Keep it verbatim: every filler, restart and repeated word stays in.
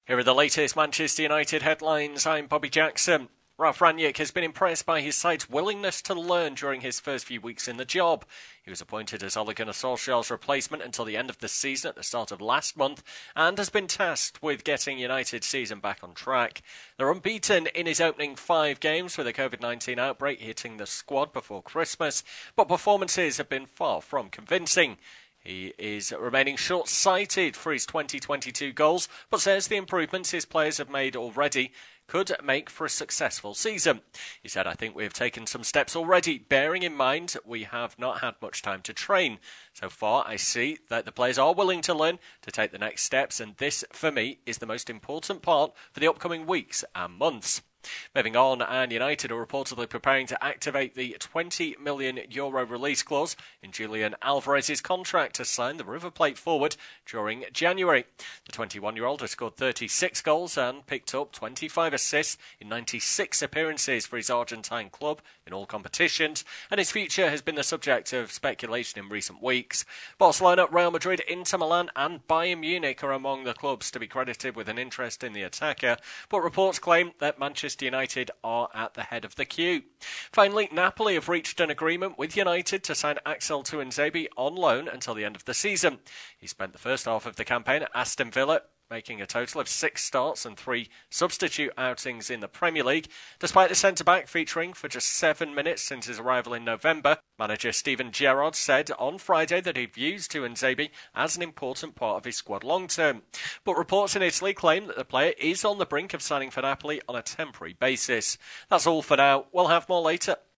Here are the latest Manchester United headlines. I'm Bobby Jackson. Ralf Rangnick has been impressed by his side's willingness to learn during his first few weeks in the job. He was appointed as Ole Gunnar Solskjaer's replacement until the end of the season at the start of last month and has been tasked with getting United's season back on track. They're unbeaten in his opening five games with a covid nineteen outbreak hitting the squad before Christmas, but performances have been far from convincing. He is remaining short-sighted for his twenty twenty-two goals, but says the improvements his players have made already could make for a successful season. He said, I think we have taken some steps already, bearing in mind we have not had much time to train. So far, I see that the players are willing to learn to take the next steps, and this, for me, is the most important part for the upcoming weeks and months. Moving on, and United are reportedly preparing to activate the twenty million euro release clause in Julian Alvarez's contract to sign the River Plate forward during January. The twenty-one-year-old has scored thirty-six goals and picked up twenty-five assists in ninety-six appearances for his Argentine club in all competitions, and his future has been the subject of speculation in recent weeks. Barcelona, Real Madrid, Inter Milan and Bayern Munich are among the clubs to be credited with an interest in the attacker, but reports claim that Manchester United are at the head of the queue. Finally, Napoli have reached an agreement with United to sign Axel Tuanzebe on loan until the end of the season. He spent the first half of the campaign at Aston Villa, making a total of six starts and three substitute outings in the Premier League. Despite the centre-back featuring for just seven minutes since his arrival in November, manager Steven Gerrard said on Friday that he views Tuanzebe as an important part of his squad long-term. But reports in Italy claim that the player is on the brink of signing for Napoli on a temporary basis. That's all for now. We'll have more later.